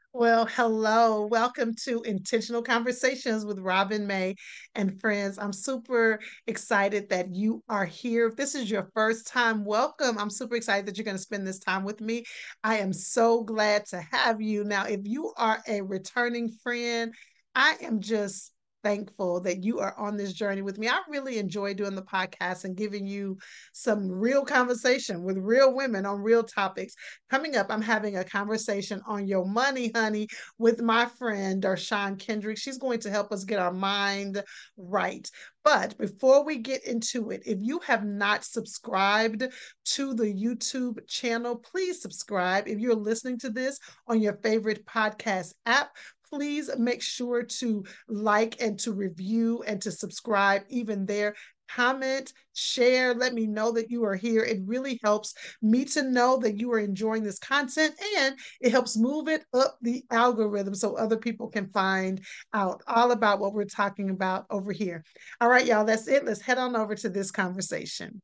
Well, hello. Welcome to Intentional Conversations with Robin May and friends. I'm super excited that you are here. If this is your first time, welcome. I'm super excited that you're going to spend this time with me. I am so glad to have you. Now, if you are a returning friend, I am just thankful that you are on this journey with me. I really enjoy doing the podcast and giving you some real conversation with real women on real topics. Coming up, I'm having a conversation on your money, honey, with my friend Darshawn Kendrick. She's going to help us get our mind right. But before we get into it, if you have not subscribed to the YouTube channel, please subscribe. If you're listening to this on your favorite podcast app, please make sure to like and to review and to subscribe even there. Comment, share, let me know that you are here. It really helps me to know that you are enjoying this content and it helps move it up the algorithm so other people can find out all about what we're talking about over here. All right, y'all, that's it. Let's head on over to this conversation.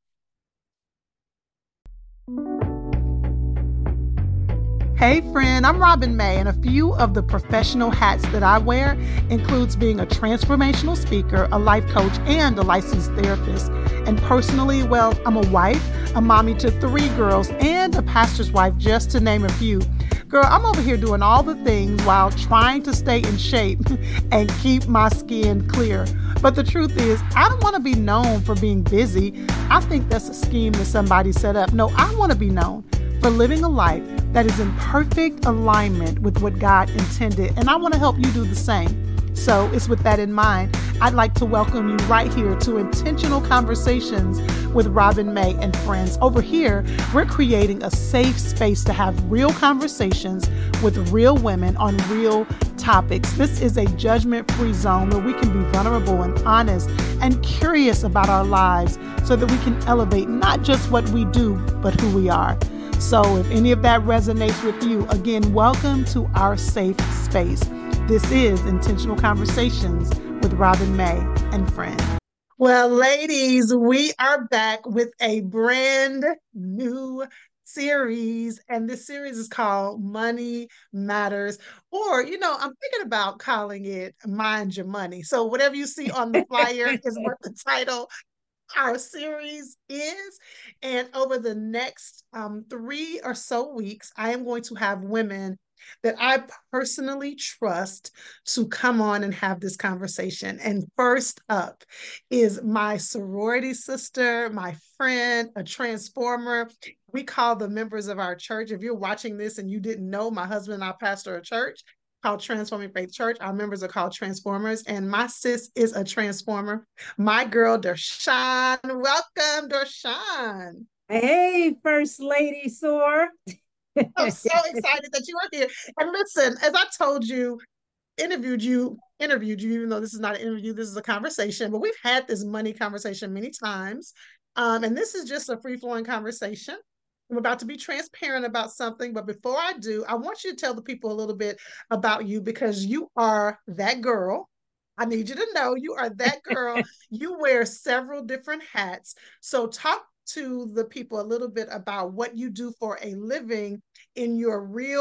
Hey friend, I'm Robin May, and a few of the professional hats that I wear includes being a transformational speaker, a life coach, and a licensed therapist. And personally, well, I'm a wife, a mommy to 3 girls, and a pastor's wife, just to name a few. Girl, I'm over here doing all the things while trying to stay in shape and keep my skin clear. But the truth is, I don't want to be known for being busy. I think that's a scheme that somebody set up. No, I want to be known for living a life that is in perfect alignment with what God intended. And I want to help you do the same. So it's with that in mind, I'd like to welcome you right here to Intentional Conversations with Robin May and friends. Over here, we're creating a safe space to have real conversations with real women on real topics. This is a judgment-free zone where we can be vulnerable and honest and curious about our lives so that we can elevate not just what we do, but who we are. So if any of that resonates with you, again, welcome to our safe space. This is Intentional Conversations with Robin May and friends. Well, ladies, we are back with a brand new series, and this series is called Money Matters, or, I'm thinking about calling it Mind Your Money. So, whatever you see on the flyer is what the title our series is. And over the next 3 or so weeks, I am going to have women that I personally trust to come on and have this conversation. And first up is my sorority sister, my friend, a transformer. We call the members of our church. If you're watching this and you didn't know, my husband and I pastor a church called Transforming Faith Church. Our members are called Transformers, and my sis is a transformer. My girl, Darshawn. Welcome, Darshawn. Hey, First Lady Soar. I'm so excited that you are here. And listen, as I told you, interviewed you, even though this is not an interview, this is a conversation, but we've had this money conversation many times. And this is just a free flowing conversation. I'm about to be transparent about something, but before I do, I want you to tell the people a little bit about you because you are that girl. I need you to know you are that girl. You wear several different hats. So, talk to the people a little bit about what you do for a living in your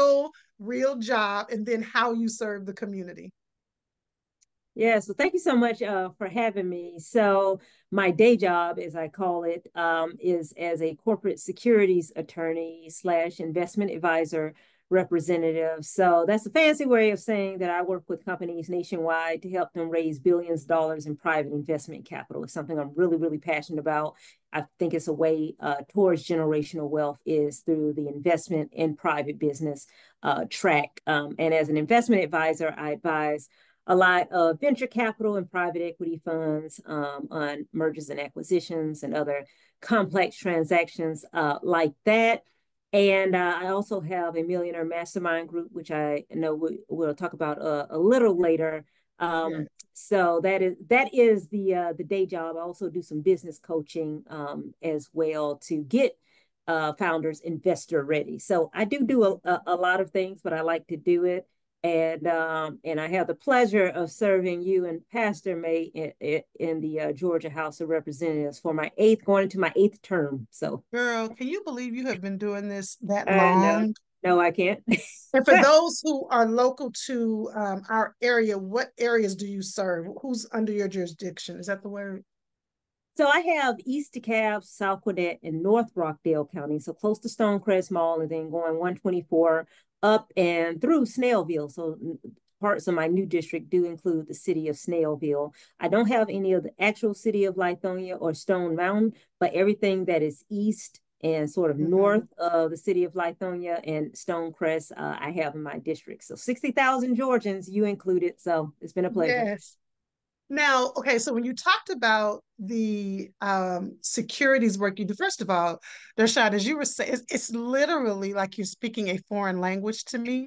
real job and then how you serve the community. Yeah, so thank you so much for having me. So, my day job, as I call it, is as a corporate securities attorney slash investment advisor representative. So, that's a fancy way of saying that I work with companies nationwide to help them raise billions of dollars in private investment capital. It's something I'm really, really passionate about. I think it's a way towards generational wealth is through the investment in private business track. And as an investment advisor, I advise a lot of venture capital and private equity funds on mergers and acquisitions and other complex transactions like that. And I also have a millionaire mastermind group, which I know we'll talk about a little later. Yeah. So that is the day job. I also do some business coaching as well to get founders investor ready. So I do a lot of things, but I like to do it and I have the pleasure of serving you and Pastor May in the Georgia House of Representatives for my eighth, going into my eighth term. So Girl, can you believe you have been doing this that I know, long? No, I can't. And for those who are local to our area, what areas do you serve? Who's under your jurisdiction? Is that the word? So I have East DeKalb, South Gwinnett, and North Rockdale County, so close to Stonecrest Mall, and then going 124 up and through Snellville. So parts of my new district do include the city of Snellville. I don't have any of the actual city of Lithonia or Stone Mountain, but everything that is east and sort of north of the city of Lithonia and Stonecrest, I have in my district. So 60,000 Georgians, you included. So it's been a pleasure. Yes. Now, okay, so when you talked about the securities work you do, first of all, Darshad, as you were saying, it's literally like you're speaking a foreign language to me.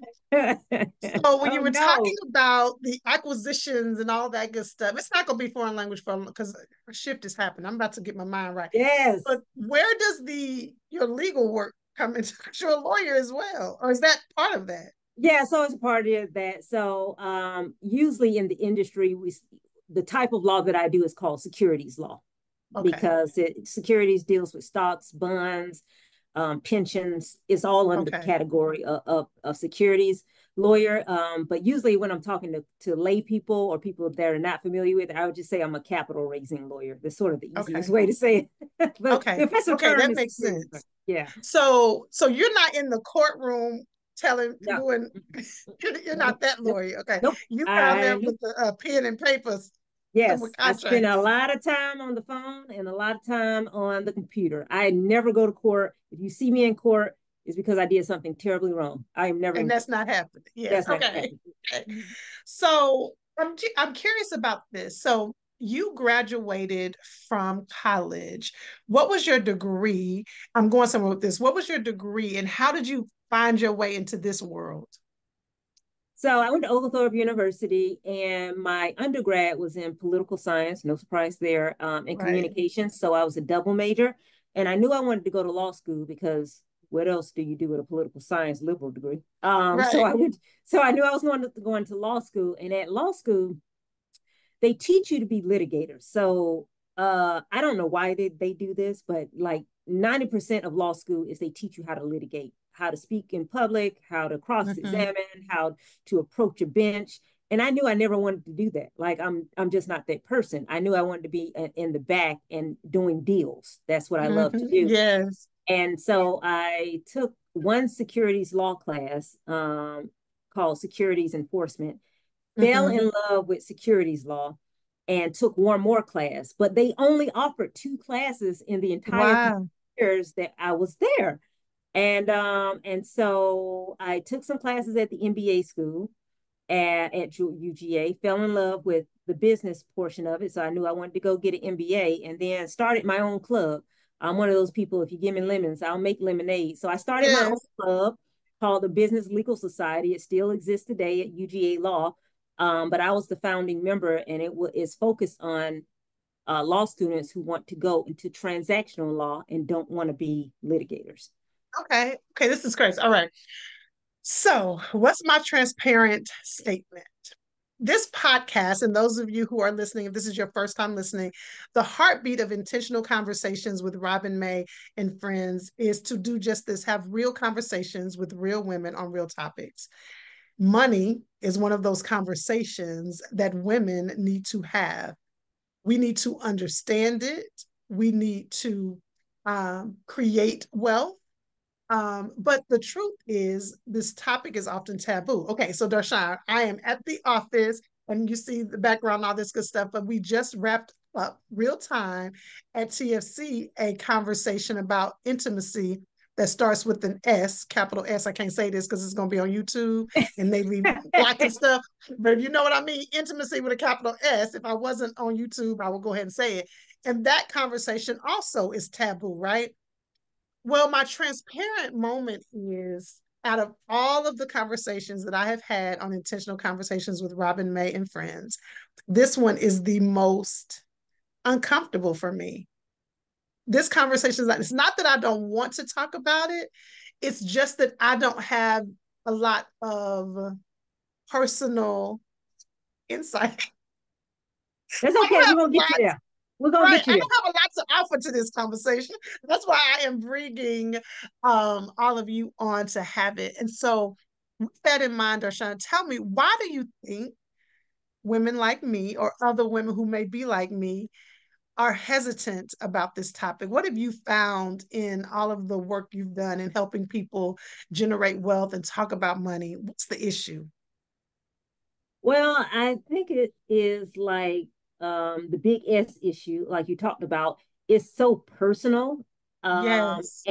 So when you Oh were talking no. about the acquisitions and all that good stuff, it's not going to be foreign language for because a shift is happening. I'm about to get my mind right. Yes. But where does the your legal work come into? Because you're a lawyer as well, or is that part of that? Yeah, so it's a part of that. So usually in the industry, the type of law that I do is called securities law Okay. because securities deals with stocks, bonds, pensions. It's all under the Okay. category of securities lawyer. But usually when I'm talking to lay people or people that are not familiar with it, I would just say I'm a capital raising lawyer. That's sort of the easiest Okay. way to say it. But Okay. the official Okay. term That is makes securities lawyer. sense. Yeah. So you're not in the courtroom telling No. doing you're Nope. not that Nope. lawyer. Okay. Nope. You down there I with the pen and papers with Yes, I spend a contracts. lot of time on the phone and a lot of time on the computer. I never go to court. If you see me in court, it's because I did something terribly wrong. I am never And in that's court. not happening. Yes. That's not Okay. happening. Okay. So I'm curious about this. So you graduated from college. What was your degree? I'm going somewhere with this. What was your degree and how did you find your way into this world? So I went to Oglethorpe University, and my undergrad was in political science. No surprise there, and Right. communications. So I was a double major, and I knew I wanted to go to law school because what else do you do with a political science liberal degree? So Right. I went. So I knew I was going to law school, and at law school they teach you to be litigators. So I don't know why they do this, but like 90% of law school is they teach you how to litigate, how to speak in public, how to Mm-hmm. cross-examine, how to approach a bench. And I knew I never wanted to do that. Like I'm just not that person. I knew I wanted to be in the back and doing deals. That's what I love to Mm-hmm. do. Yes. And so I took one securities law class called securities enforcement, fell Mm-hmm. in love with securities law and took one more class, but they only offered two classes in the entire Wow. years that I was there. And so I took some classes at the MBA school at UGA, fell in love with the business portion of it. So I knew I wanted to go get an MBA and then started my own club. I'm one of those people, if you give me lemons, I'll make lemonade. So I started my own Yes. club called the Business Legal Society. It still exists today at UGA Law. But I was the founding member, and is focused on law students who want to go into transactional law and don't want to be litigators. Okay. Okay. This is crazy. All right. So, what's my transparent statement? This podcast, and those of you who are listening, if this is your first time listening, the heartbeat of intentional conversations with Robin May and friends is to do just this, have real conversations with real women on real topics. Money is one of those conversations that women need to have. We need to understand it. We need to create wealth. But the truth is, this topic is often taboo. Okay, so Darshan, I am at the office, and you see the background, all this good stuff, but we just wrapped up real time at TFC a conversation about intimacy that starts with an S, capital S. I can't say this because it's going to be on YouTube and they be blocking stuff. But if you know what I mean, intimacy with a capital S. If I wasn't on YouTube, I will go ahead and say it. And that conversation also is taboo, right? Well, my transparent moment is out of all of the conversations that I have had on intentional conversations with Robin May and friends, this one is the most uncomfortable for me. This conversation is not, it's not that I don't want to talk about it, it's just that I don't have a lot of personal insight. That's I okay. don't We're have gonna a get you lot, there. We're gonna right? get I you there. don't have a lot to alpha to this conversation. That's why I am bringing all of you on to have it. And so, with that in mind, Darshan, tell me, why do you think women like me or other women who may be like me are hesitant about this topic? What have you found in all of the work you've done in helping people generate wealth and talk about money? What's the issue? Well, I think it is like the big S issue, like you talked about, is so personal. Yes.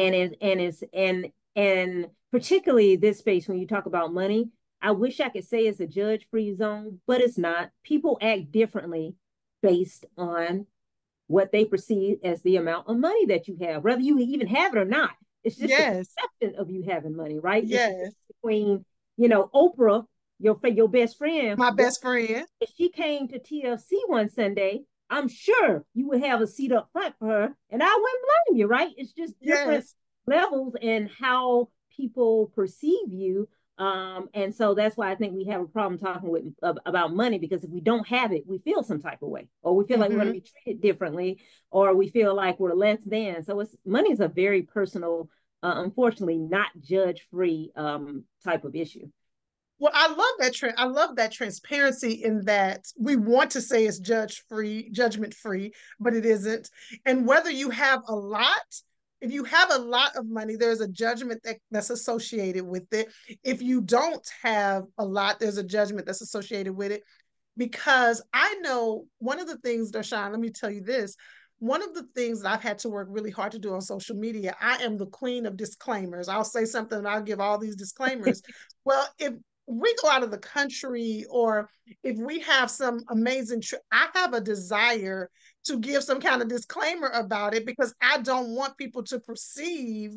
And particularly this space when you talk about money, I wish I could say it's a judge-free zone, but it's not. People act differently based on what they perceive as the amount of money that you have, whether you even have it or not. It's just the Yes. perception of you having money, right? It's Yes. between, Oprah, your best friend. My best friend. If she came to TLC one Sunday, I'm sure you would have a seat up front for her, and I wouldn't blame you, right? It's just different Yes. levels and how people perceive you. And so that's why I think we have a problem talking about money, because if we don't have it, we feel some type of way, or we feel like we're going to be treated differently, or we feel like we're less than. So money is a very personal, unfortunately, not judge free type of issue. Well, I love that I love that transparency in that we want to say it's judgment free, but it isn't. And whether you have a lot, if you have a lot of money, there's a judgment that's associated with it. If you don't have a lot, there's a judgment that's associated with it. Because I know one of the things, Darshan, let me tell you this. One of the things that I've had to work really hard to do on social media, I am the queen of disclaimers. I'll say something and I'll give all these disclaimers. Well, if we go out of the country, or if we have some amazing trip, I have a desire to give some kind of disclaimer about it, because I don't want people to perceive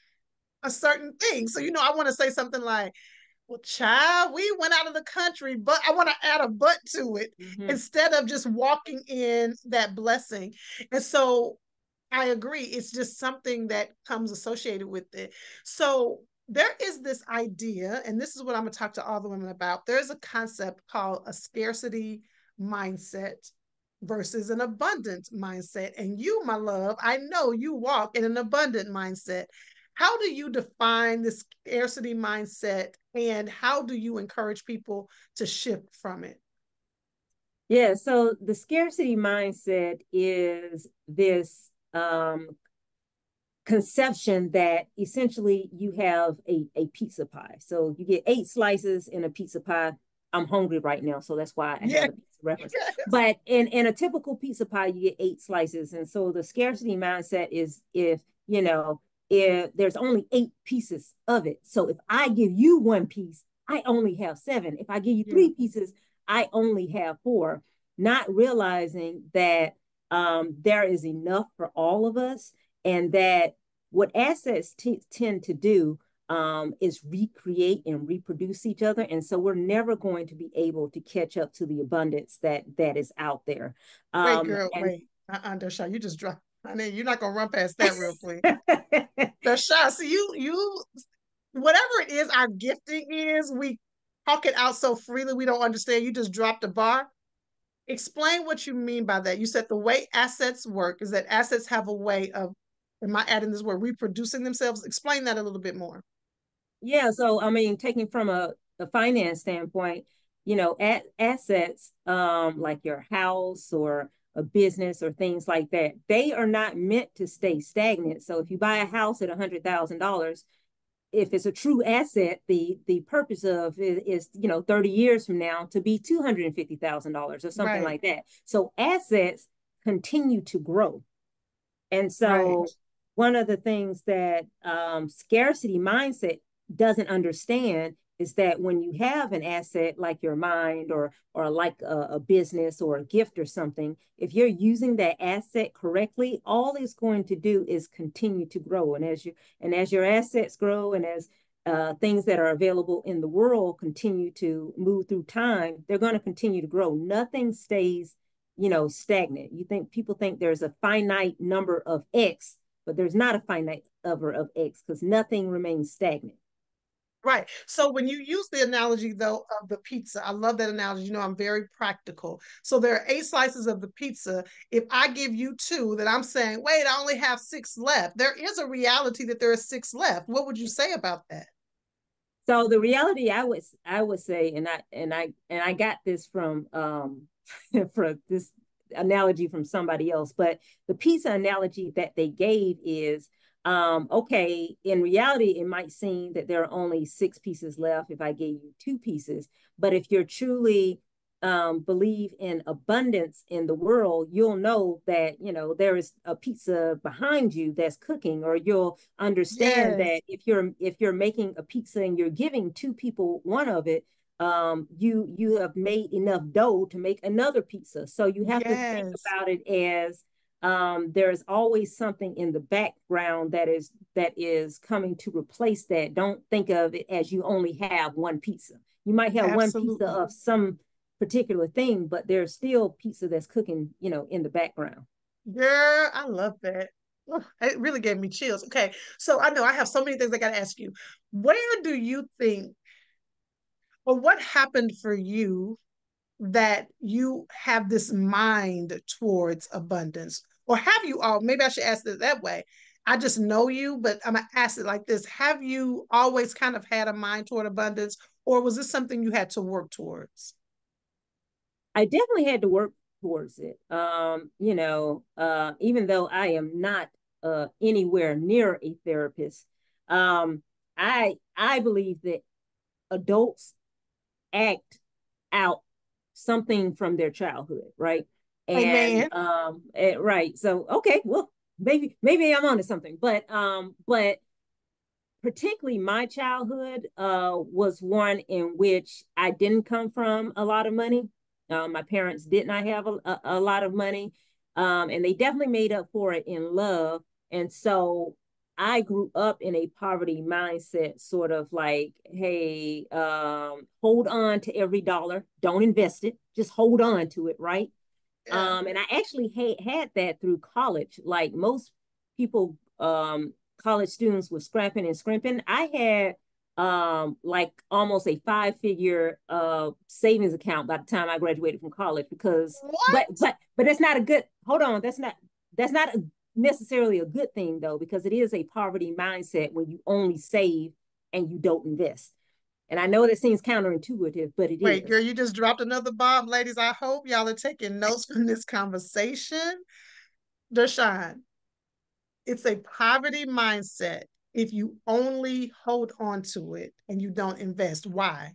a certain thing. So, I want to say something like, well, child, we went out of the country, but I want to add a but to it, instead of just walking in that blessing. And so I agree. It's just something that comes associated with it. So there is this idea, and this is what I'm going to talk to all the women about. There's a concept called a scarcity mindset versus an abundant mindset. And you, my love, I know you walk in an abundant mindset. How do you define this scarcity mindset, and how do you encourage people to shift from it? Yeah, so the scarcity mindset is this conception that essentially you have a pizza pie. So you get 8 slices in a pizza pie. I'm hungry right now, so that's why I have a pizza reference. Yes. But in a typical pizza pie, you get 8 slices. And so the scarcity mindset is if there's only 8 pieces of it. So if I give you 1 piece, I only have 7. If I give you 3 pieces, I only have 4. Not realizing that there is enough for all of us, and that what assets tend to do is recreate and reproduce each other. And so we're never going to be able to catch up to the abundance that is out there. Wait, girl, wait. Darshan, you just dropped. I mean, you're not gonna run past that real quick. Darshan, see, you, whatever it is, our gifting is, we talk it out so freely we don't understand. You just dropped a bar. Explain what you mean by that. You said the way assets work is that assets have a way of, am I adding this word, reproducing themselves? Explain that a little bit more. Yeah, so I mean, taking from a finance standpoint, assets like your house or a business or things like that, they are not meant to stay stagnant. So if you buy a house at $100,000, if it's a true asset, the purpose of it is 30 years from now to be $250,000 or something like that. So assets continue to grow. And so one of the things that scarcity mindset doesn't understand is that when you have an asset like your mind, or like a business or a gift or something, if you're using that asset correctly, all it's going to do is continue to grow. And as your assets grow, and as things that are available in the world continue to move through time, they're going to continue to grow. Nothing stays, stagnant. People think there's a finite number of X, but there's not a finite number of X, because nothing remains stagnant. Right. So when you use the analogy though of the pizza, I love that analogy. You know, I'm very practical. So there are 8 slices of the pizza. If I give you two, that I'm saying, wait, I only have six left. There is a reality that there are six left. What would you say about that? So the reality I would say, and I got this from from this analogy from somebody else, but the pizza analogy that they gave is okay, in reality, it might seem that there are only six pieces left if I gave you two pieces, but if you're truly believe in abundance in the world, you'll know that there is a pizza behind you that's cooking, or you'll understand Yes. that if you're making a pizza and you're giving two people one of it, you have made enough dough to make another pizza. So you have to think Yes. about it as there's always something in the background that is coming to replace that. Don't think of it as you only have one pizza. You might have one pizza Absolutely. of some particular thing, but there's still pizza that's cooking, in the background. Girl, I love that. Oh, it really gave me chills. Okay. So I know I have so many things I got to ask you. Where do you think, or what happened for you that you have this mind towards abundance? Or have you all, maybe I should ask it that way. I just know you, but I'm going to ask it like this. Have you always kind of had a mind toward abundance, or was this something you had to work towards? I definitely had to work towards it. Even though I am not anywhere near a therapist, um, I believe that adults act out something from their childhood, right? And Amen. right. So okay, well, maybe I'm onto something, but particularly my childhood was one in which I didn't come from a lot of money. My parents did not have a lot of money, and they definitely made up for it in love. And so I grew up in a poverty mindset, sort of like, hey, hold on to every dollar, don't invest it, just hold on to it, right? Yeah. And I actually had that through college. Like most people, college students were scrapping and scrimping. I had like almost a five-figure savings account by the time I graduated from college, because but What? but but that's not a good hold on, that's not necessarily a good thing though, because it is a poverty mindset when you only save and you don't invest. And I know that seems counterintuitive, but it Wait, girl, is. you just dropped another bomb, ladies. I hope y'all are taking notes from this conversation. Deshaun, it's a poverty mindset if you only hold on to it and you don't invest. Why?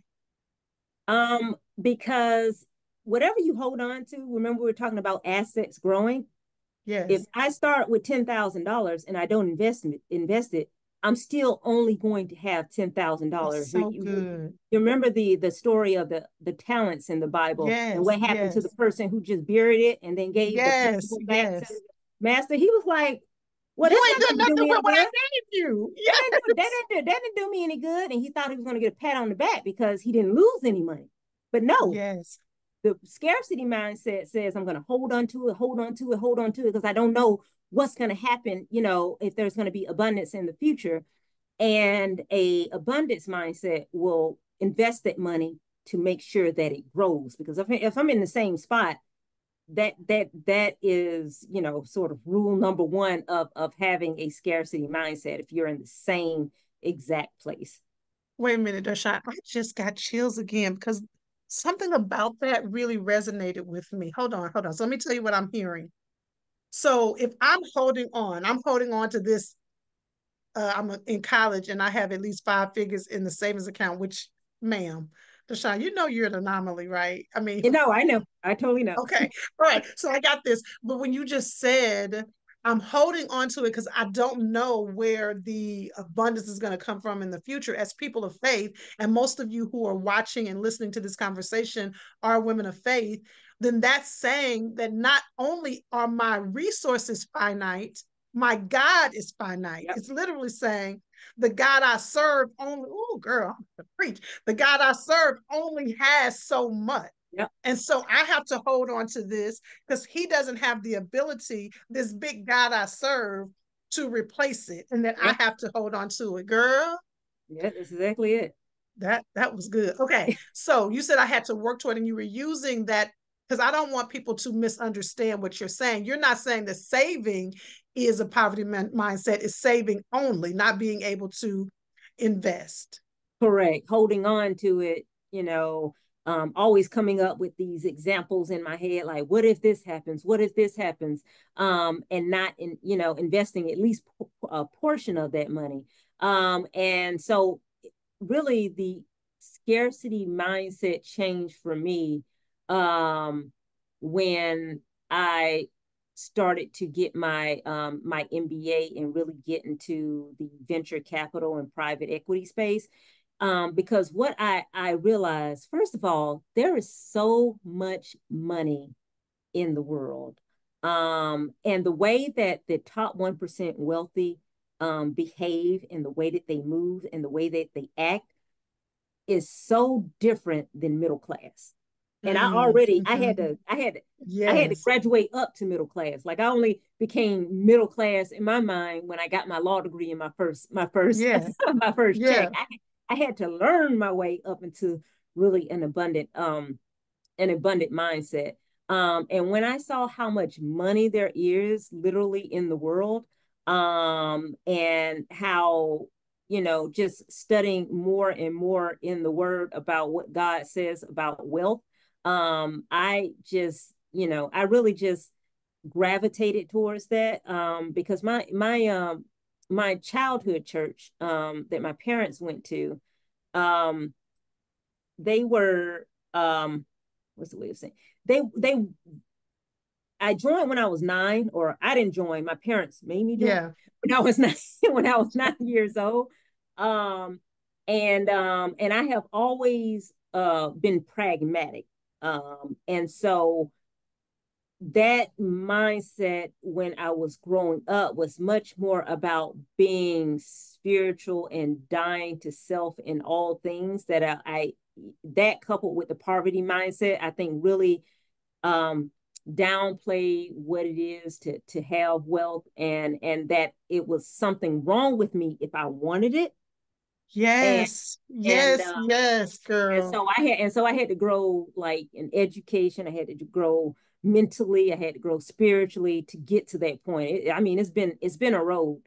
Because whatever you hold on to, remember we are talking about assets growing. If Yes. I start with $10,000 and I don't invest it, I'm still only going to have That's $10,000. so You good. remember the story of the talents in the Bible, and Yes, what happened to the yes, person who just buried it and then gave the yes, principal back to yes. the master? He was like, "Well, You that's ain't not doing going to do nothing me with any what I good. gave you. That didn't do that Yes. didn't do, that didn't do me any good." And he thought he was going to get a pat on the back because he didn't lose any money. But no, Yes. the scarcity mindset says I'm going to hold on to it, hold on to it, hold on to it, because I don't know what's going to happen, if there's going to be abundance in the future. And a abundance mindset will invest that money to make sure that it grows, because if I'm in the same spot, that is, sort of rule number one of having a scarcity mindset. If you're in the same exact place. Wait a minute, Deshaun. I just got chills again because something about that really resonated with me. Hold on, hold on. So let me tell you what I'm hearing. So if I'm holding on to this. I'm in college and I have at least 5 figures in the savings account, which, ma'am, Deshaun, you know you're an anomaly, right? I mean, I know, I totally know. okay, all right. So I got this. But when you just said, I'm holding on to it because I don't know where the abundance is going to come from in the future as people of faith. And most of you who are watching and listening to this conversation are women of faith. Then that's saying that not only are my resources finite, my God is finite. Yep. It's literally saying the God I serve only, oh, girl, I'm preach. The God I serve only has so much. Yep. And so I have to hold on to this because he doesn't have the ability, this big God I serve, to replace it. And that I Yep. have to hold on to it. Girl, Yeah, that's exactly it. That was good. Okay. So you said I had to work toward, and you were using that because I don't want people to misunderstand what you're saying. You're not saying that saving is a poverty mindset, is saving only, not being able to invest. Correct. Holding on to it, always coming up with these examples in my head, like, what if this happens? What if this happens? And not investing at least a portion of that money. And so really the scarcity mindset changed for me when I started to get my MBA and really get into the venture capital and private equity space. Because what I realized, first of all, there is so much money in the world. And the way that the top 1% wealthy behave and the way that they move and the way that they act is so different than middle class. And Mm-hmm. I had to Yes. graduate up to middle class. Like I only became middle class in my mind when I got my law degree in my first Yeah. my first check. Yeah. I had to learn my way up into really an abundant mindset. And when I saw how much money there is literally in the world, and how, just studying more and more in the word about what God says about wealth, I really just gravitated towards that, because my childhood church that my parents went to, um, they were what's the way of saying, they I joined when I was 9, or I didn't join, my parents made me join Yeah. when I was 9 when I was 9 years old. um and I have always been pragmatic, and so that mindset when I was growing up was much more about being spiritual and dying to self in all things, that I that coupled with the poverty mindset, I think really um downplay what it is to have wealth, and that it was something wrong with me if I wanted it. and Yes. and Yes. Yes, girl. and so I had to grow like in education. I had to grow mentally. I had to grow spiritually to get to that point. I mean, it's been a road.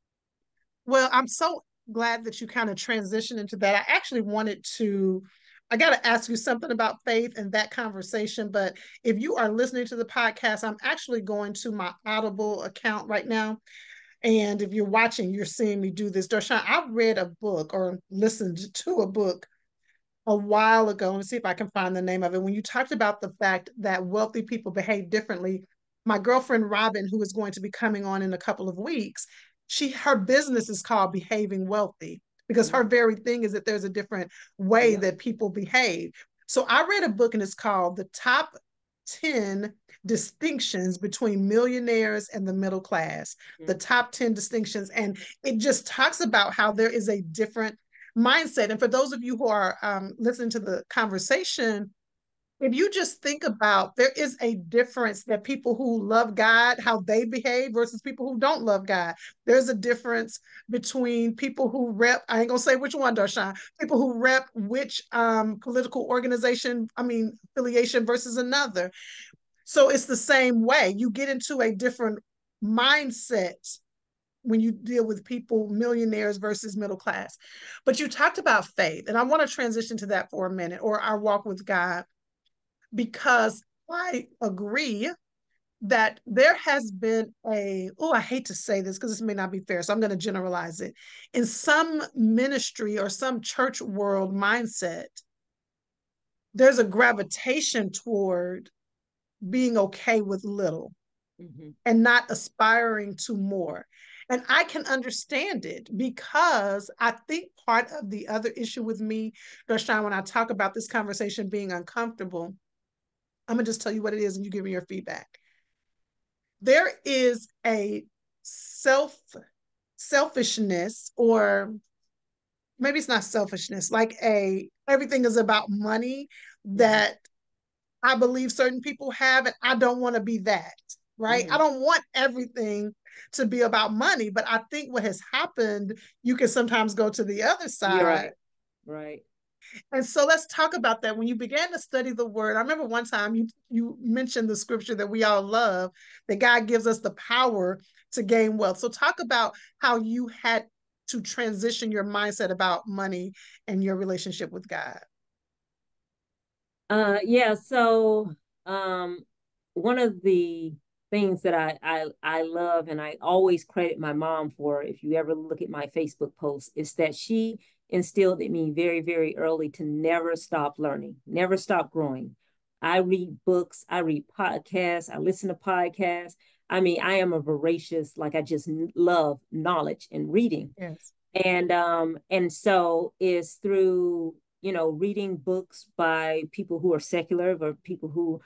Well, I'm so glad that you kind of transitioned into that. I actually wanted to, I got to ask you something about faith and that conversation. But if you are listening to the podcast, I'm actually going to my Audible account right now. And if you're watching, you're seeing me do this. Darshan, I've read a book or listened to a book a while ago. Let's see if I can find the name of it. When you talked about the fact that wealthy people behave differently, my girlfriend Robin, who is going to be coming on in a couple of weeks, her business is called Behaving Wealthy because her Mm-hmm. very thing is that there's a different way Yep. that people behave. So I read a book and it's called The Top 10 Distinctions Between Millionaires and the Middle Class. The Mm-hmm. top 10 distinctions. And it just talks about how there is a different mindset. And for those of you who are listening to the conversation, if you just think about, there is a difference that people who love God, how they behave versus people who don't love God. There's a difference between people who rep, I ain't gonna say which one, Darshan, people who rep which political organization, I mean, affiliation versus another. So it's the same way. You get into a different mindset when you deal with people, millionaires versus middle class. But you talked about faith, and I want to transition to that for a minute, or our walk with God, because I agree that there has been I hate to say this because this may not be fair, so I'm going to generalize it. In some ministry or some church world mindset, there's a gravitation toward being okay with little Mm-hmm. and not aspiring to more. And I can understand it because I think part of the other issue with me, Darshan, when I talk about this conversation being uncomfortable, I'm gonna just tell you what it is and you give me your feedback. There is a self selfishness, or maybe it's not selfishness, like a everything is about money Mm-hmm. that I believe certain people have, and I don't want to be that, right? I Mm-hmm. don't want everything to be about money. But I think what has happened, you can sometimes go to the other You're side. right. Right. And so let's talk about that. When you began to study the word, I remember one time you mentioned the scripture that we all love, that God gives us the power to gain wealth. So talk about how you had to transition your mindset about money and your relationship with God. Yeah, so um one of the things that I love and I always credit my mom for, if you ever look at my Facebook posts, is that she instilled in me very, very early to never stop learning, never stop growing. I read books, I read podcasts, I listen to podcasts. I mean, I am a voracious, like I just love knowledge and reading. Yes. And so is through, reading books by people who are secular or people who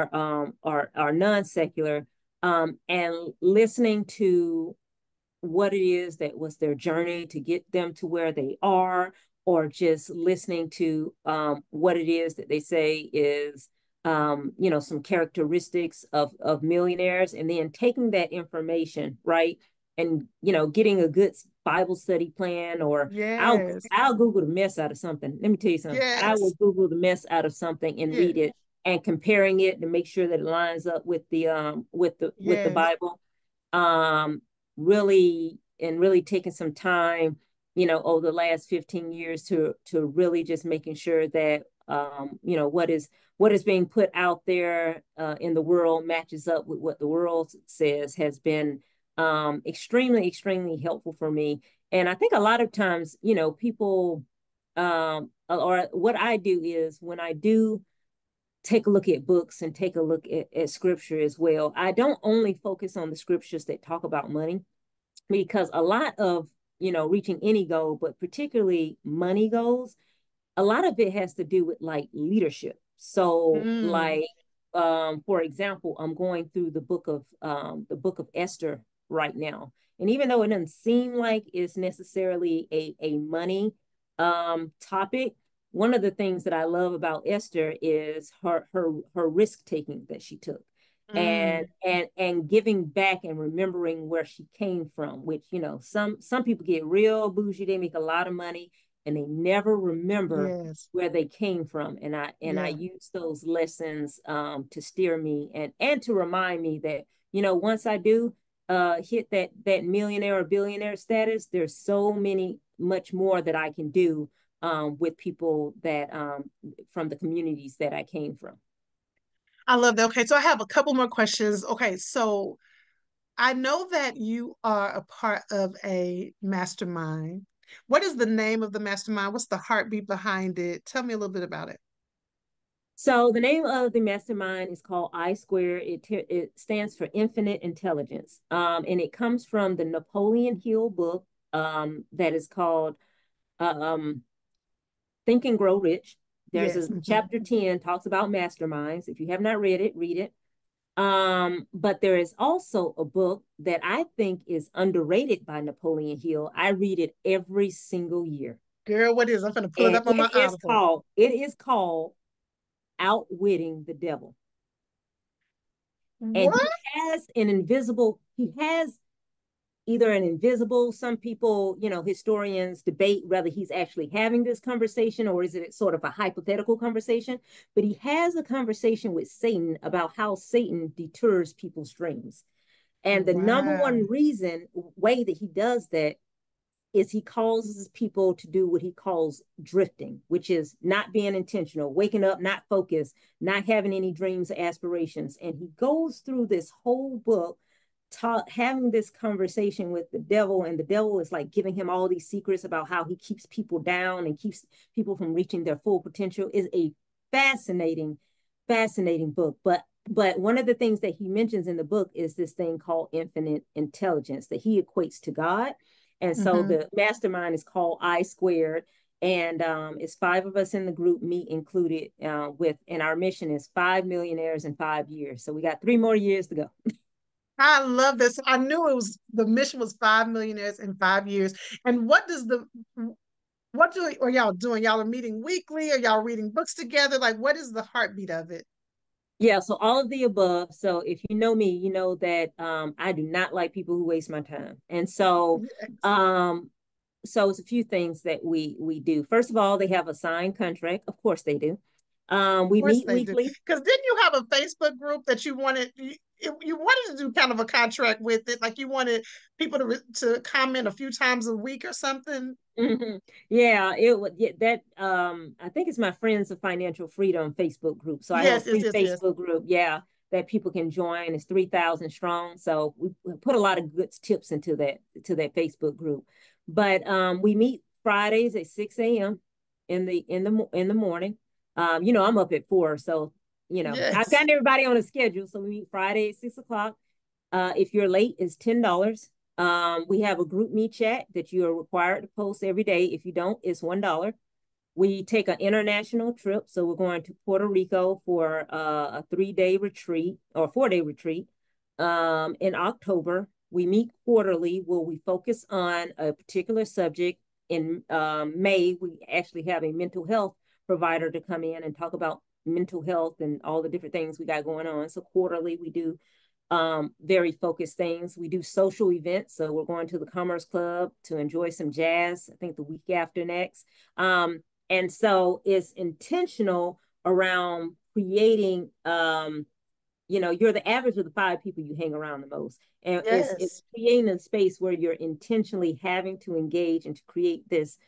are non-secular, and listening to what it is that was their journey to get them to where they are, or just listening to what it is that they say is, some characteristics of millionaires, and then taking that information, right, and getting a good Bible study plan, or I'll Yes. I'll Google the mess out of something. Let me tell you something. I will Yes. Google the mess out of something and read Yes. it and comparing it to make sure that it lines up with the Yes. Bible. Um, really taking some time, over the last 15 years to really just making sure that what is being put out there in the world matches up with what the world says, has been extremely, extremely helpful for me. And I think a lot of times, people, or what I do is, when I do take a look at books and take a look at scripture as well, I don't only focus on the scriptures that talk about money, because a lot of, reaching any goal, but particularly money goals, a lot of it has to do with like leadership. So Mm. like, for example, I'm going through the book of Esther right now. And even though it doesn't seem like it's necessarily a money topic, one of the things that I love about Esther is her risk taking that she took, and Mm. and giving back and remembering where she came from, which, some people get real bougie, they make a lot of money and they never remember Yes. where they came from. And I Yeah. use those lessons to steer me, and to remind me that, once I do hit that millionaire or billionaire status, there's so much more that I can do with people that from the communities that I came from. I love that. Okay, so I have a couple more questions. Okay, so I know that you are a part of a mastermind. What is the name of the mastermind? What's the heartbeat behind it? Tell me a little bit about it. So the name of the mastermind is called I Square. It stands for Infinite Intelligence, and it comes from the Napoleon Hill book that is called um, Think and Grow Rich. There's Yes. a chapter 10 talks about masterminds. If you have not read it, read it. But there is also a book that I think is underrated by Napoleon Hill. I read it every single year, Girl, what is? I'm gonna pull it and up on my Audible. it is called Outwitting the Devil. And What? he has either an invisible, some people, historians debate whether he's actually having this conversation or is it sort of a hypothetical conversation, but he has a conversation with Satan about how Satan deters people's dreams. And the number Wow. one way that he does that is he causes people to do what he calls drifting, which is not being intentional, waking up, not focused, not having any dreams or aspirations. And he goes through this whole book having this conversation with the devil, and the devil is like giving him all these secrets about how he keeps people down and keeps people from reaching their full potential. Is a fascinating, fascinating book. But one of the things that he mentions in the book is this thing called infinite intelligence that he equates to God. And so Mm-hmm. the mastermind is called I Squared. And it's five of us in the group, me included, and our mission is 5 millionaires in 5 years. So we got 3 more years to go. I love this. I knew it was the mission was 5 millionaires in 5 years. And are y'all doing? Y'all are meeting weekly? Are y'all reading books together? Like, what is the heartbeat of it? Yeah, so all of the above. So if you know me, you know that I do not like people who waste my time. And Yes. um so it's a few things that we do. First of all, they have a signed contract. Of course they do. Of We course meet they do. weekly. Because didn't you have a Facebook group that you wanted to do kind of a contract with it, like you wanted people to comment a few times a week or something? Hmm. Yeah, it would that I think it's my Friends of Financial Freedom Facebook group. So I have a Yes, yes, free yes, yes. Facebook group, yeah, that people can join. It's 3,000 strong. So we put a lot of good tips into that Facebook group. But we meet Fridays at 6 a.m. in the morning. I'm up at 4, so I've Yes. gotten everybody on a schedule. So we meet Friday at 6 o'clock. If you're late, it's $10. We have a group me chat that you are required to post every day. If you don't, it's $1. We take an international trip. So we're going to Puerto Rico for a 3-day retreat or 4-day retreat in October. We meet quarterly where we focus on a particular subject. In May, we actually have a mental health provider to come in and talk about mental health and all the different things we got going on. So quarterly, we do very focused things. We do social events. So we're going to the Commerce Club to enjoy some jazz, I think the week after next. And so it's intentional around creating, you're the average of the 5 people you hang around the most. And it's Yes. creating a space where you're intentionally having to engage and to create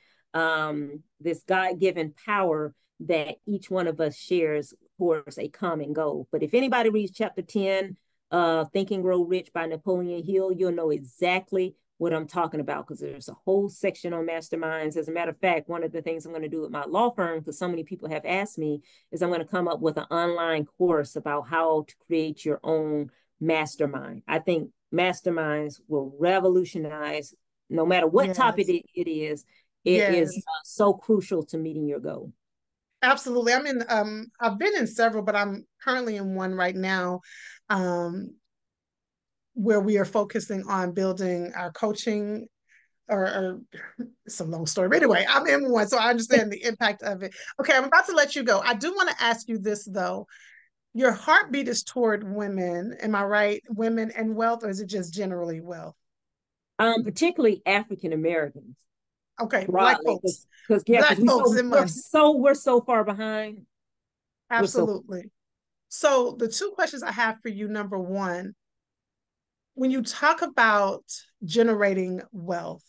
this God-given power that each one of us shares towards a common goal. But if anybody reads chapter 10, Think and Grow Rich by Napoleon Hill, you'll know exactly what I'm talking about because there's a whole section on masterminds. As a matter of fact, one of the things I'm going to do with my law firm, because so many people have asked me, is I'm going to come up with an online course about how to create your own mastermind. I think masterminds will revolutionize no matter what topic Yes. it is. It is Yes. so crucial to meeting your goal. Absolutely. I've been in several, but I'm currently in one right now, um, where we are focusing on building our coaching or it's a long story. But anyway, I'm in one, so I understand the impact of it. Okay, I'm about to let you go. I do want to ask you this though. Your heartbeat is toward women, am I right? Women and wealth, or is it just generally wealth? Particularly African Americans Okay, black broadly, folks. because Black we folks so and we're money. so we're so far behind. We're so Absolutely. So the two questions I have for you, number one, when you talk about generating wealth,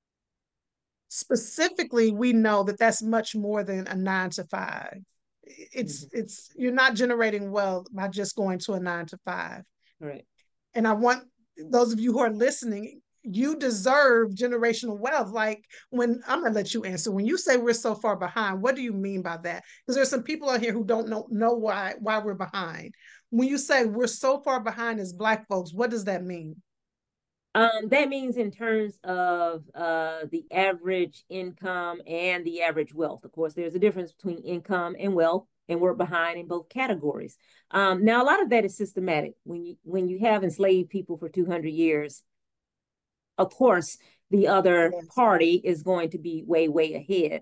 specifically, we know that that's much more than a 9 to 5. Mhm. It's you're not generating wealth by just going to a 9 to 5. Right. And I want those of you who are listening, you deserve generational wealth. Like when I'm gonna let you answer. When you say we're so far behind, what do you mean by that? Because there's some people out here who don't know why we're behind. When you say we're so far behind as Black folks, what does that mean? That means in terms of the average income and the average wealth. Of course, there's a difference between income and wealth, and we're behind in both categories. Now, a lot of that is systematic. When you have enslaved people for 200 years, of course, the other Yes. party is going to be way, way ahead.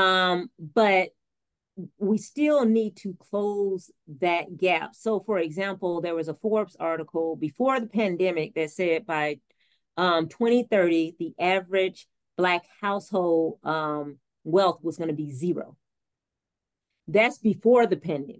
But we still need to close that gap. So, for example, there was a Forbes article before the pandemic that said by 2030, the average Black household wealth was going to be zero. That's before the pandemic.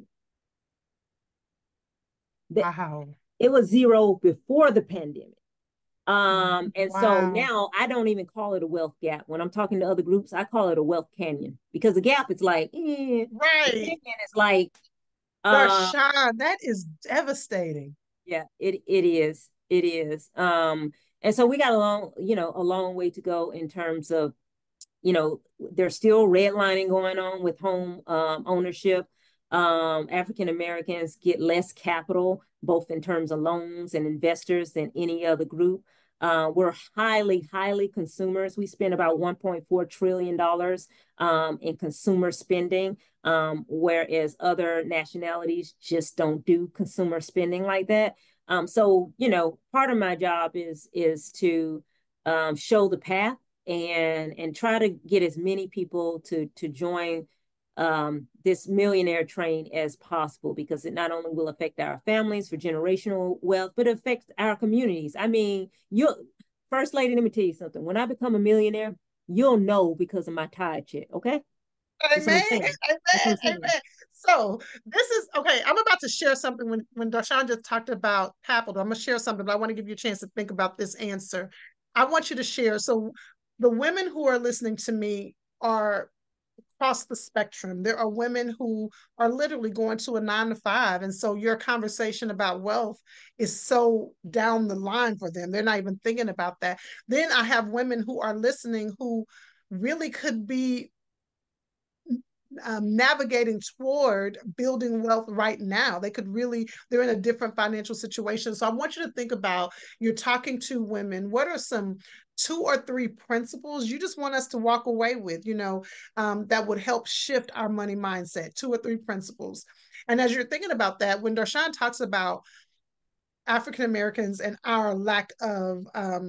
That Wow. it was zero before the pandemic. And so Wow. now I don't even call it a wealth gap. When I'm talking to other groups, I call it a wealth canyon because the gap is like, the Right. canyon is like, uh, Darshawn, that is devastating. yeah, it is. It is. And so we got a long way to go in terms of, there's still redlining going on with home ownership. African Americans get less capital, both in terms of loans and investors than any other group. We're highly, highly consumers. We spend about $1.4 trillion in consumer spending, whereas other nationalities just don't do consumer spending like that. So, part of my job is to show the path and try to get as many people to join this millionaire train as possible, because it not only will affect our families for generational wealth, but it affects our communities. I mean, you First Lady, let me tell you something. When I become a millionaire, you'll know because of my tithe check. Okay, that's what I'm Amen. saying. That's what Amen. I'm saying. Amen. So this is okay. I'm about to share something when Darshan just talked about capital. I'm gonna share something, but I want to give you a chance to think about this answer. I want you to share. So the women who are listening to me are across the spectrum. There are women who are literally going to a 9 to 5. And so your conversation about wealth is so down the line for them. They're not even thinking about that. Then I have women who are listening who really could be navigating toward building wealth right now. They could really, they're in a different financial situation. So I want you to think about, you're talking to women, what are some 2 or 3 principles you just want us to walk away with, that would help shift our money mindset? 2 or 3 principles. And as you're thinking about that, when Darshan talks about African Americans and our lack of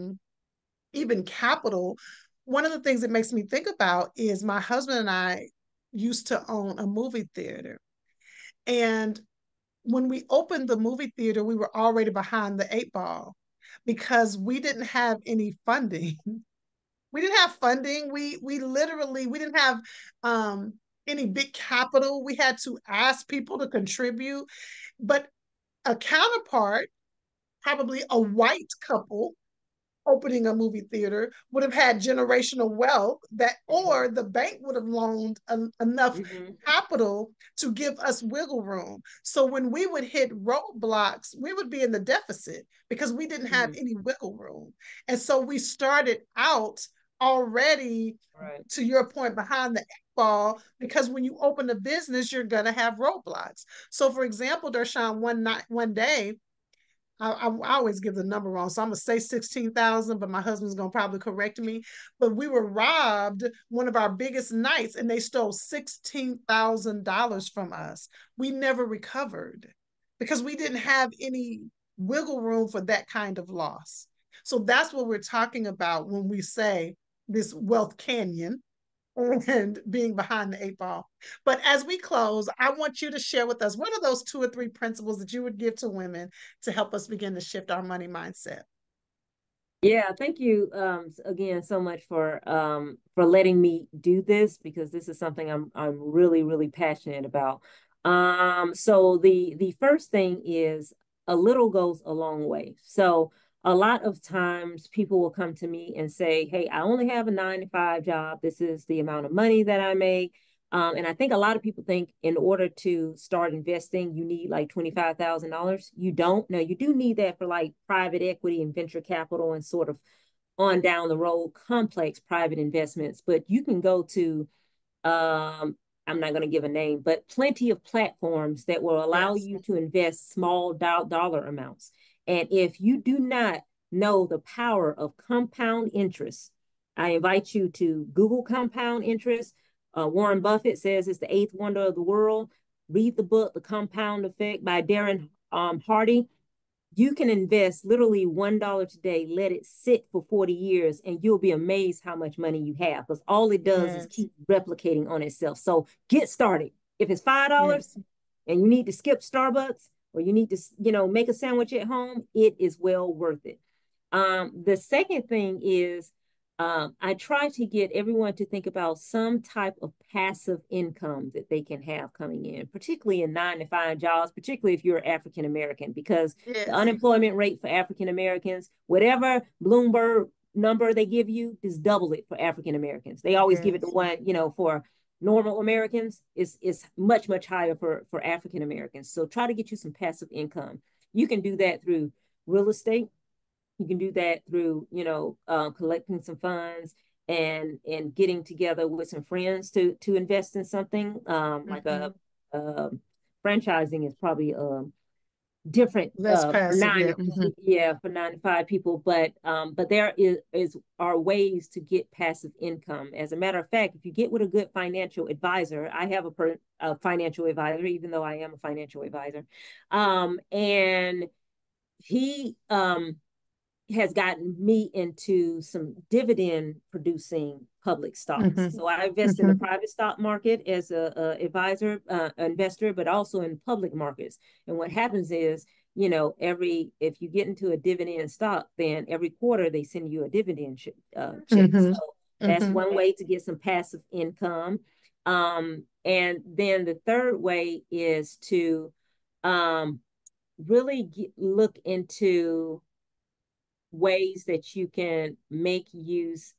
even capital, one of the things that makes me think about is my husband and I used to own a movie theater. And when we opened the movie theater, we were already behind the 8 ball because we didn't have any funding. We didn't have funding. We literally we didn't have any big capital. We had to ask people to contribute. But a counterpart, probably a white couple, opening a movie theater would have had generational wealth, that, or the bank would have loaned enough capital to give us wiggle room. So when we would hit roadblocks, we would be in the deficit because we didn't have any wiggle room. And so we started out already, right, to your point, behind the 8 ball, because when you open a business, you're going to have roadblocks. So for example, Darshan, one day, I always give the number wrong, so I'm gonna say 16,000, but my husband's gonna probably correct me. But we were robbed one of our biggest nights, and they stole $16,000 from us. We never recovered because we didn't have any wiggle room for that kind of loss. So that's what we're talking about when we say this wealth canyon and being behind the 8 ball. But as we close, I want you to share with us, what are those 2 or 3 principles that you would give to women to help us begin to shift our money mindset? Yeah, thank you again so much for letting me do this, because this is something I'm really really passionate about. So the first thing is, a little goes a long way. So a lot of times people will come to me and say, "Hey, I only have a 9 to 5 job. This is the amount of money that I make." And I think a lot of people think in order to start investing, you need like $25,000. You don't. No, you do need that for like private equity and venture capital and sort of on down the road complex private investments. But you can go to, I'm not going to give a name, but plenty of platforms that will allow you to invest small dollar amounts. And if you do not know the power of compound interest, I invite you to Google compound interest. Warren Buffett says it's the eighth wonder of the world. Read the book, The Compound Effect by Darren Hardy. You can invest literally $1 today, let it sit for 40 years, and you'll be amazed how much money you have, because all it does is keep replicating on itself. So get started. If it's $5 and you need to skip Starbucks, or you need to, make a sandwich at home, it is well worth it. The second thing is, I try to get everyone to think about some type of passive income that they can have coming in, particularly in 9 to 5 jobs, particularly if you're African American, because the unemployment rate for African Americans, whatever Bloomberg number they give you, is double it for African Americans. They always give it to one, for normal Americans. It's much, much higher for African Americans. So try to get you some passive income. You can do that through real estate. You can do that through, collecting some funds and getting together with some friends to invest in something. Like a franchising is probably different Less passive, for 9 to 5 people, but there are ways to get passive income. As a matter of fact, if you get with a good financial advisor, I have a financial advisor, even though I am a financial advisor, and he has gotten me into some dividend producing public stocks. Mm-hmm. So I invest in the private stock market as a advisor, investor, but also in public markets. And what happens is, you know, if you get into a dividend stock, then every quarter they send you a dividend check. Mm-hmm. So that's one way to get some passive income. And then the third way is to really look into ways that you can make use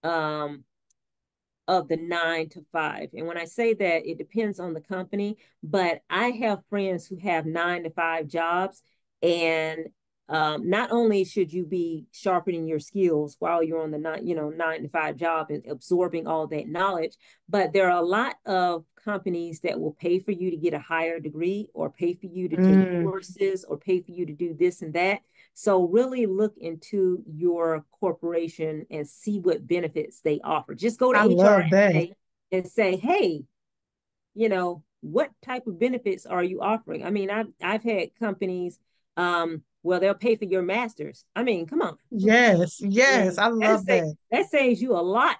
of the 9 to 5. And when I say that, it depends on the company, but I have friends who have 9 to 5 jobs. And not only should you be sharpening your skills while you're on the 9 to 5 job and absorbing all that knowledge, but there are a lot of companies that will pay for you to get a higher degree or pay for you to take courses or pay for you to do this and that. So really look into your corporation and see what benefits they offer. Just go to I HR love that. and say, hey, you know, what type of benefits are you offering? I mean, I've had companies, well, they'll pay for your masters. I mean, come on. Yes, yes, And I love that. that saves you a lot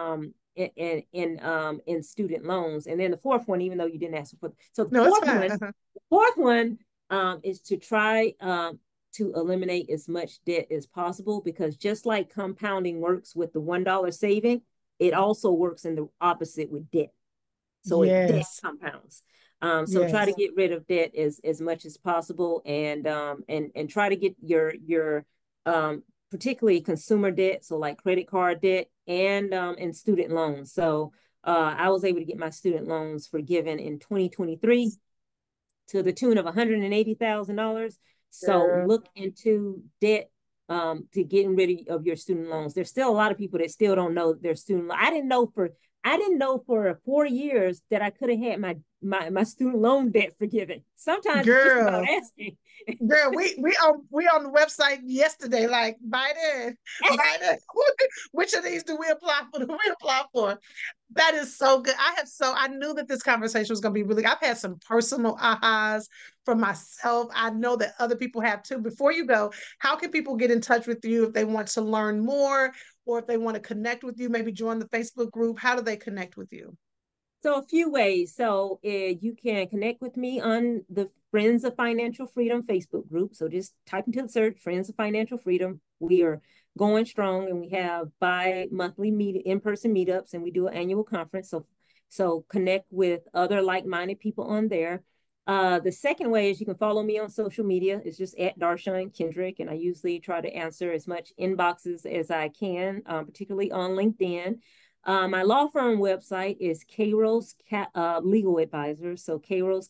in student loans. And then the fourth one, even though you didn't ask for, so No, it's fine. the fourth one is to try to eliminate as much debt as possible, because just like compounding works with the $1 saving, it also works in the opposite with debt. So debt Yes, compounds. So try to yes, get rid of debt as much as possible, and try to get your particularly consumer debt, so like credit card debt and student loans. So I was able to get my student loans forgiven in 2023 to the tune of $180,000. So girl. look into debt to getting rid of your student loans. There's still a lot of people that still don't know their student loan. I didn't know for 4 years that I could have had my student loan debt forgiven. Sometimes it's just about Girl, asking. girl, we on the website yesterday, like Biden, Biden, which of these do we apply for? Do we apply for? That is so good. I knew that this conversation was going to be really, I've had some personal ahas for myself. I know that other people have too. Before you go, how can people get in touch with you if they want to learn more or if they want to connect with you, maybe join the Facebook group? How do they connect with you? So a few ways. So you can connect with me on the Friends of Financial Freedom Facebook group. So just type into the search Friends of Financial Freedom. We are going strong, and we have bi-monthly in-person meetups, and we do an annual conference. So connect with other like-minded people on there. The second way is you can follow me on social media. It's just at Darshan Kendrick, and I usually try to answer as much inboxes as I can, particularly on LinkedIn. My law firm website is Kairos Legal Advisors. So Kairos,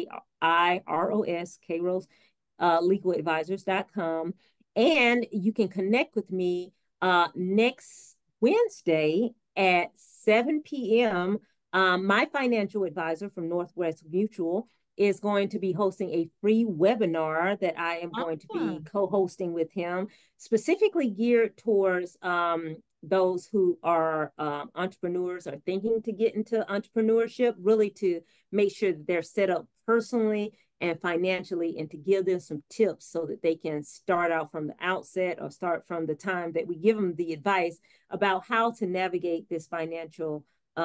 Kairos, Kairos legaladvisors.com. And you can connect with me next Wednesday at 7 p.m. My financial advisor from Northwest Mutual is going to be hosting a free webinar that I am going to be co-hosting with him, specifically geared towards those who are entrepreneurs or thinking to get into entrepreneurship, really to make sure that they're set up personally and financially, and to give them some tips so that they can start out from the outset or start from the time that we give them the advice about how to navigate this financial,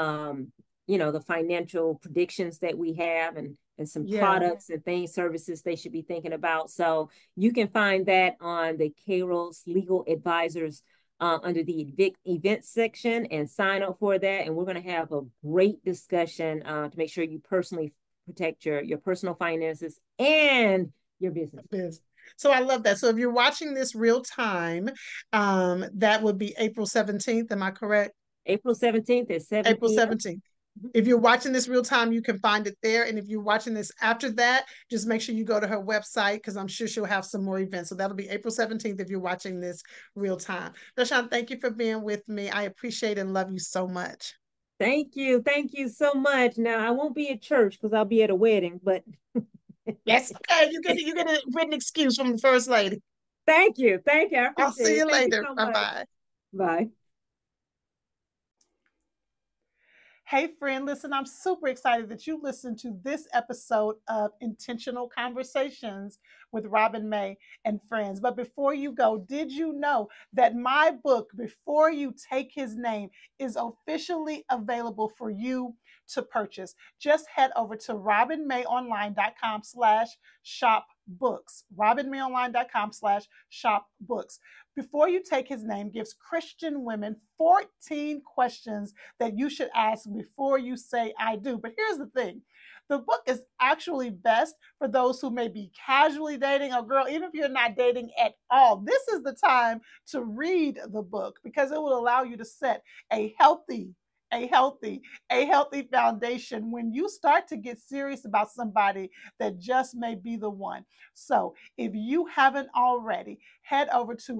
the financial predictions that we have, and some products and things, services they should be thinking about. So you can find that on the Kairos Legal Advisors under the events section, and sign up for that. And we're going to have a great discussion to make sure you personally protect your personal finances and your business. So I love that. So if you're watching this real time, that would be April 17th. Am I correct? April 17th at 7 April 17th. If you're watching this real time, you can find it there. And if you're watching this after that, just make sure you go to her website, because I'm sure she'll have some more events. So that'll be April 17th if you're watching this real time. Darshan, thank you for being with me. I appreciate and love you so much. Thank you. Thank you so much. Now, I won't be at church because I'll be at a wedding, but that's okay. You get a written excuse from the first lady. Thank you. Thank you. I appreciate I'll see you it. later. You so Bye-bye. Bye. Hey, friend, listen, I'm super excited that you listened to this episode of Intentional Conversations with Robin May and Friends. But before you go, did you know that my book, Before You Take His Name, is officially available for you to purchase? Just head over to robinmayonline.com/shop books. robinmayonline.com/shop books. Before You Take His Name gives Christian women 14 questions that you should ask before you say I do. But here's the thing. The book is actually best for those who may be casually dating, or girl, even if you're not dating at all. This is the time to read the book because it will allow you to set a healthy a healthy a healthy foundation when you start to get serious about somebody that just may be the one. So if you haven't already, head over to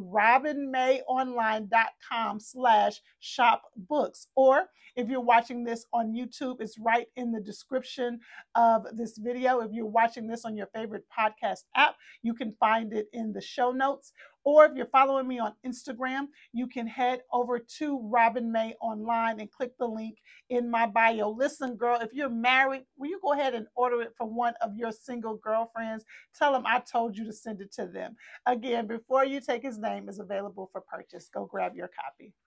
robinmayonline.com/shop books, or if you're watching this on YouTube, it's right in the description of this video. If you're watching this on your favorite podcast app, you can find it in the show notes. Or if you're following me on Instagram, you can head over to Robin May Online and click the link in my bio. Listen, girl, if you're married, will you go ahead and order it for one of your single girlfriends? Tell them I told you to send it to them. Again, Before You Take His Name is available for purchase. Go grab your copy.